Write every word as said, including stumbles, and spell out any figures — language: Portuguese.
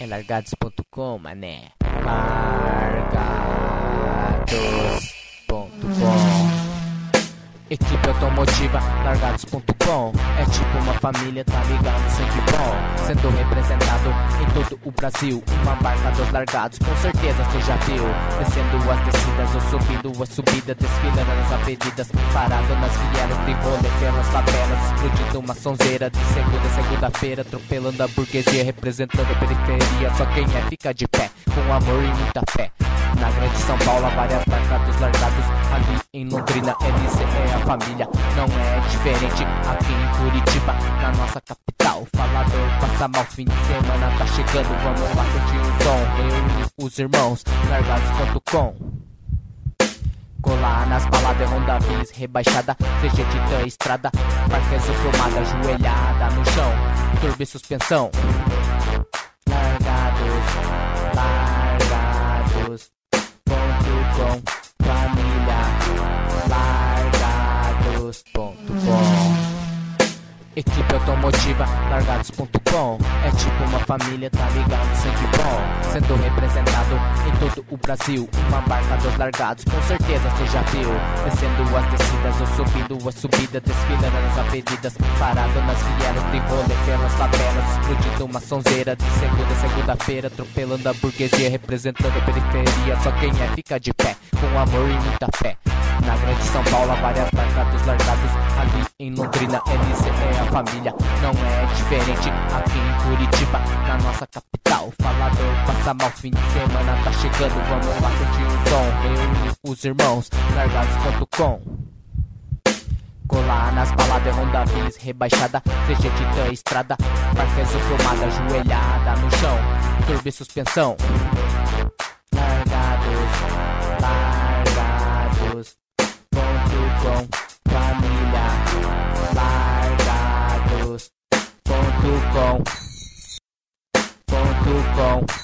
É largados ponto com, mané. Largados ponto com. Equipe automotiva, largados ponto com. É tipo uma família, tá ligado, sangue bom. Sendo representado em todo o Brasil. Uma marca dos largados, com certeza você já viu. Descendo as descidas ou subindo a subida. Desfilando nas avenidas, parado nas vielas. De rolê pelas favelas, explodindo uma sonzeira. De segunda a segunda-feira, atropelando a burguesia. Representando a periferia, só quem é fica de pé. Com amor e muita fé. Na grande São Paulo, há várias marcas dos largados. Ali em Londrina, L C é a família. Não é diferente aqui em Curitiba, na nossa capital. Falador passa mal, fim de semana tá chegando. Vamos lá curtir o som, reúne os irmãos. largados ponto com. Colar nas baladas, Honda Bis, rebaixada, C G Titã, estrada, Marquesa filmada, ajoelhada no chão, turbo e suspensão. Largados, largados ponto com, família, largados ponto com. Equipe automotiva, largados ponto com. É tipo uma família, tá ligado, sangue bom. Sendo representado em todo o Brasil. Uma marca dos largados, com certeza você já viu. Descendo as descidas ou subindo a subida. Desfilando nas avenidas, parado nas vielas. De rolê pelas favelas, explodindo uma sonzeira. De segunda a segunda-feira, atropelando a burguesia. Representando a periferia, só quem é fica de pé. Com amor e muita fé. Na grande São Paulo, há várias marcas dos largados. Ali em Londrina, L C é a família. Não é diferente aqui em Curitiba, na nossa capital. Falador passa mal, fim de semana tá chegando. Vamos lá curtir o som, reúne os irmãos. largados ponto com. Colar nas baladas, Honda Bis, rebaixada, C G Titã, estrada, Marquesa filmada, ajoelhada no chão, turbo e suspensão. Largados, largados ponto com, família, largados ponto com, ponto com.